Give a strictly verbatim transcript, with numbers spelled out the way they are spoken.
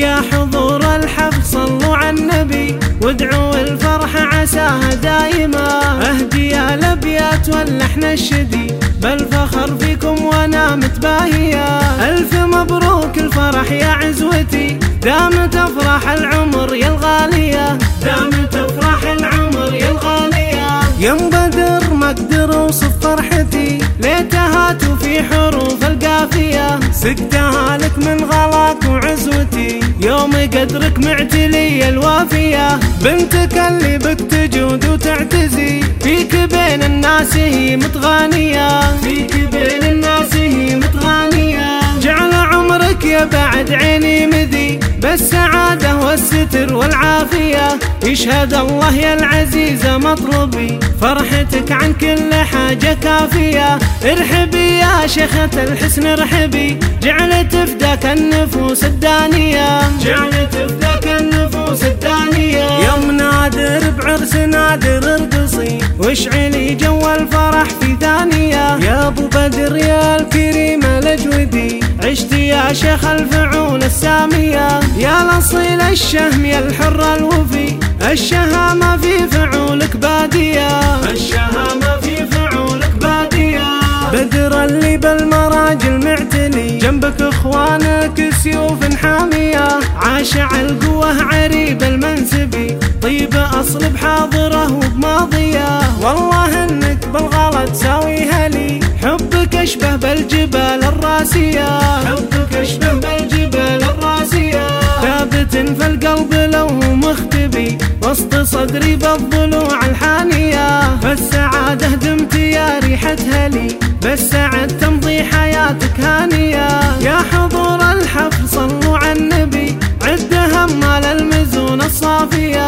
يا حضور الحفل صلوا على النبي وادعوا الفرح عساها دايما. اهدي الابيات واللحن الشدي بالفخر فيكم وانا متباهية. الف مبروك الفرح يا عزوتي دام تفرح العمر يا الغالية، دام تفرح العمر يا الغالية. يا بدر ما اقدر اوصف فرحتي ليتها في حروف القافية. سقتها لك من غلاك وعزوتي يوم قدرك معتلي الوافية. بنتك اللي بك تجود وتعتزي فيك بين الناس هي متغانية، فيك بين الناس هي متغانية. جعل عمرك يا بعد عيني مذي بالسعادة والستر والعافية. يشهد الله يا العزيزة مطلبي فرحتك عن كل حاجة كافية. ارحبي يا شيخة الحسن ارحبي جعلت فداك النفوس الدانية، جعلت فداك النفوس الدانية. يا منادر بعرس نادر ارقصي واشعلي جو الفرح في ثانية. يا ابو بدر يا الكريم الاجودي عشت يا شيخ الفعول السامية. يا الاصيل الشهم يا الحر الوفي الشهامة في فعولك بادية، الشهامة في فعولك بادية. بدر اللي بالمراجل معتلي جنبك اخوانك سيوف حامية. عاشع القوة عريب المنسبي طيب اصل بحاضره وبماضية. والله انك بالغلط تساويها لي حبك اشبه بالجبال الراسية، حبك اشبه بالجبال الراسية. ثابت في القلب لو مختبي وسط صدري بالضلوع الحانية. فالسعادة دمت يا ريحتها لي بالسعد تمضي حياتك هانية. يا حضور الحفل صلوا على النبي عد همال المزون الصافية.